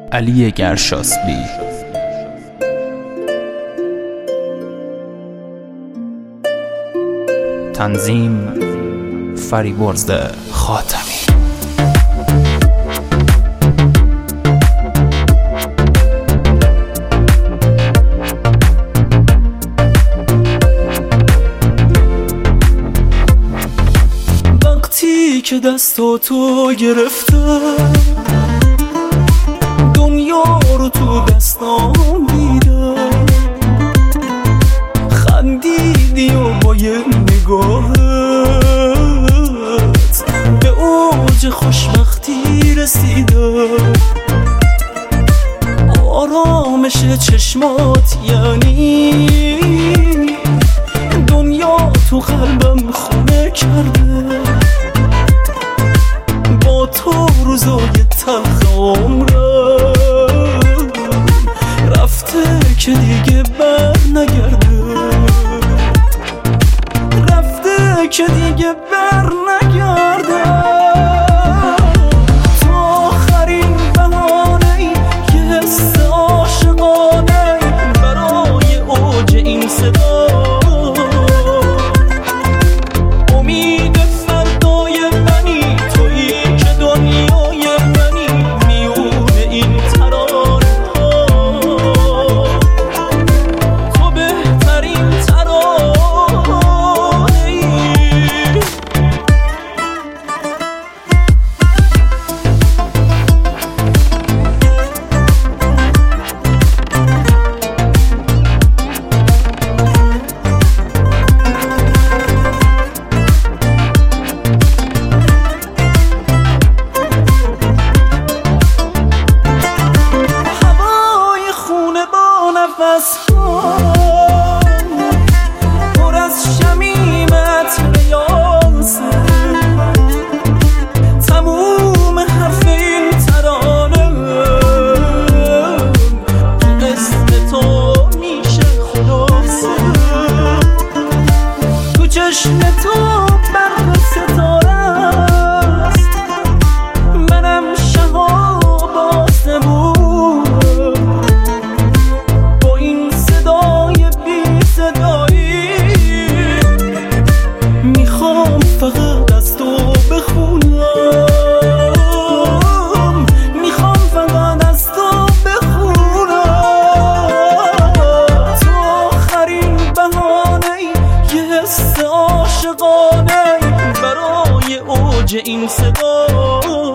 علی گرشاسبی. تنظیم فریبرز خاتمی. وقتی که دستاتو گرفتم دنیا رو تو دستام دیدم، خندیدی و با یه نگاهت به اوج خوشبختی رسیدم. آرامش چشمات یعنی دنیا تو قلبم خونه کرده. با تو روزای تلخ عمرم رفته که دیگه بر نگرده، رفته که دیگه بر نگرده. تو آخرین بهانه یه حس عاشقانه برای اوج این صدا، امید فردای منی، تویی که دنیای منی میون این ترانه ها. تو بهترین ترانه ای. هوای خونه با نفس ها پر از شمیمت ریاضه، تموم حرف این ترانه تو اسم تو میشه خلاصه. تو چشم تو برق ستاره است، منم شهاب آسمون. با این صدای بی صدایی میخوام فقط از تو بخونم، میخوام فقط از تو بخونم. تو آخرین بهانه یه حس عاشقانه برای اوج این صدا.